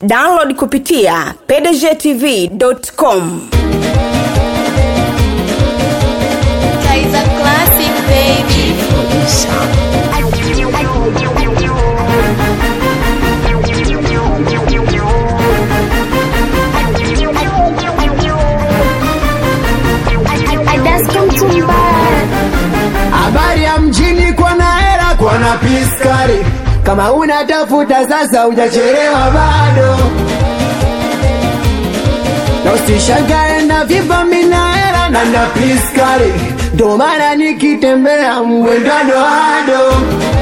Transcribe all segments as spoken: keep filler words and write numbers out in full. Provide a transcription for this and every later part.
Download kupitia p d g t v dot com. Kaiza Classic baby. Habari ya mjini kwa na hela kwa na piskari. Kama unatafuta sasa hujachelewa bado. Na usishangae na vipa mina hela na na piskari. Ndo maana nikitembea mwendano hado.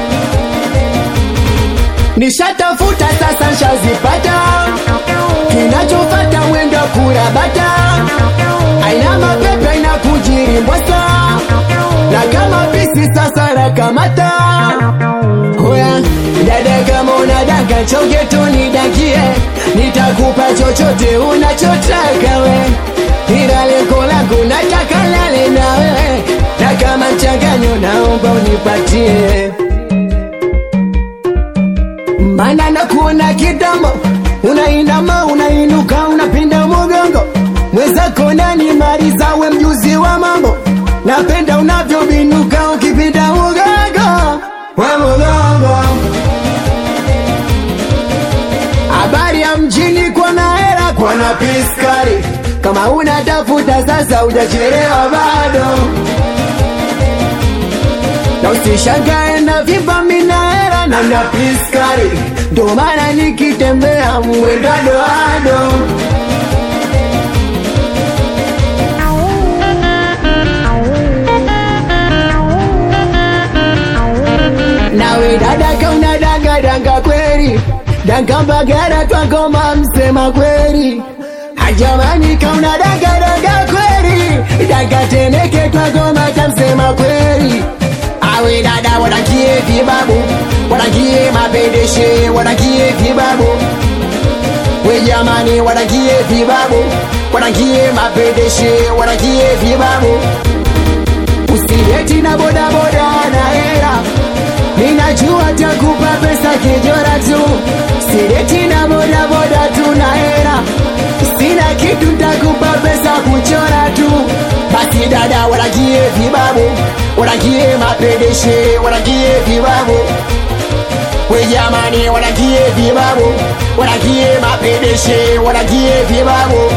Nishatafuta sasa nshazipata. Kinachofata mwendo kurabata. Aina mapepe aina kujiri mbwasa. Na kama pisi sasa nakamata. Oya, dada kama unadaka choke tu nidakie. Nitakupa chochote unachotaka we. Ila lengo langu nataka lale na wewe. Na kama mchanganyo naomba unipatie. Mana nakuona kitambo. Unainama, unainuka, unapinda mgongo. Mwezako nani mariza we mjuzi wa mambo. Napenda unavyobinuka ukipita mgongo wa mgongo. Habari ya mjini kwa na hela kwa na piskari. Kama unatafuta sasa hujachelewa bado. Na usishangae na vipa mina hela na na piskari. Ndo maana nikitembea mwendano hado. Nawe dada kauna danga danga kweli. Danga mbagara twangoma msema kweli. Hajamani kauna danga danga kweli. Danga teneke twangoma tamsema kweli. Awe dada wanakie vibabu. Wanakie mapendeshe wanakie vibabu. We jamani wanakie vibabu. Wanakie mapendeshe wanakie vibabu. Usileti na boda boda na hela. Ninajua takupa pesa kijora tu. Sireti na boda boda tu na hela. Sina kitu takupa pesa kuchora tu. Basi dada wanakie vibabu. Wanakie mapendeshe wanakie vibabu. We jamani wanakie vibabu. Wanakie mapendeshe wanakie vibabu.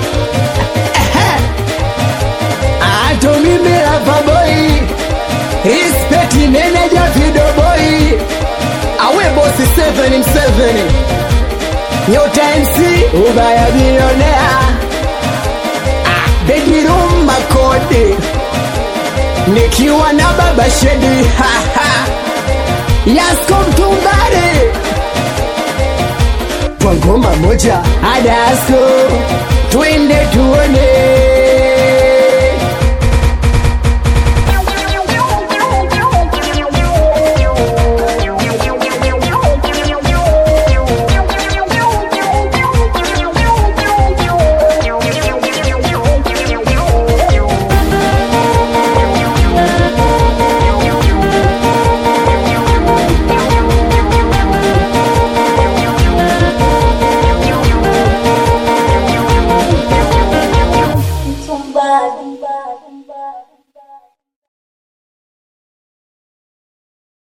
Ato mimi hapa boy. Respect manager video boy. Awe boss seven in seven. Nyota M C ubaya billionaire. Ah, bedroom makode. Nikiwa na baba shedi. Ha ha. Yasko mtumbare. Kwa ngoma moja Adasko. Twende tuone.